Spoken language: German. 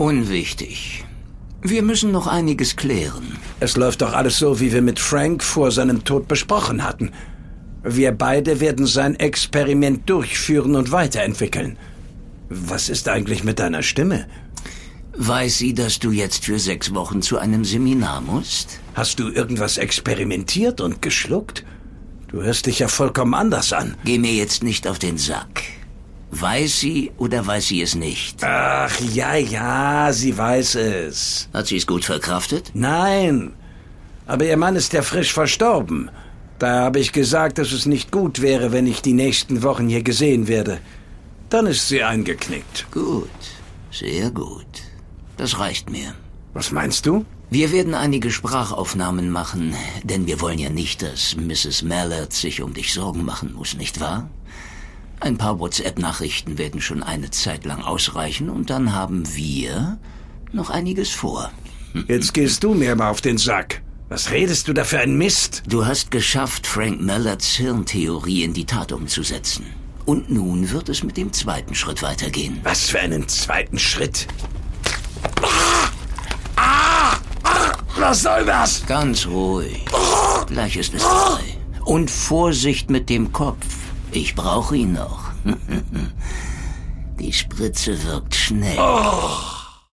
Unwichtig. Wir müssen noch einiges klären. Es läuft doch alles so, wie wir mit Frank vor seinem Tod besprochen hatten. Wir beide werden sein Experiment durchführen und weiterentwickeln. Was ist eigentlich mit deiner Stimme? Weiß sie, dass du jetzt für 6 Wochen zu einem Seminar musst? Hast du irgendwas experimentiert und geschluckt? Du hörst dich ja vollkommen anders an. Geh mir jetzt nicht auf den Sack. Weiß sie oder weiß sie es nicht? Ach, ja, sie weiß es. Hat sie es gut verkraftet? Nein, aber ihr Mann ist ja frisch verstorben. Da habe ich gesagt, dass es nicht gut wäre, wenn ich die nächsten Wochen hier gesehen werde. Dann ist sie eingeknickt. Gut, sehr gut. Das reicht mir. Was meinst du? Wir werden einige Sprachaufnahmen machen, denn wir wollen ja nicht, dass Mrs. Mallard sich um dich Sorgen machen muss, nicht wahr? Ein paar WhatsApp-Nachrichten werden schon eine Zeit lang ausreichen und dann haben wir noch einiges vor. Jetzt gehst du mir mal auf den Sack. Was redest du da für ein Mist? Du hast geschafft, Frank Mallards Hirntheorie in die Tat umzusetzen. Und nun wird es mit dem zweiten Schritt weitergehen. Was für einen zweiten Schritt? Was soll das? Ganz ruhig. Gleich ist es vorbei. Und Vorsicht mit dem Kopf. Ich brauche ihn noch. Die Spritze wirkt schnell.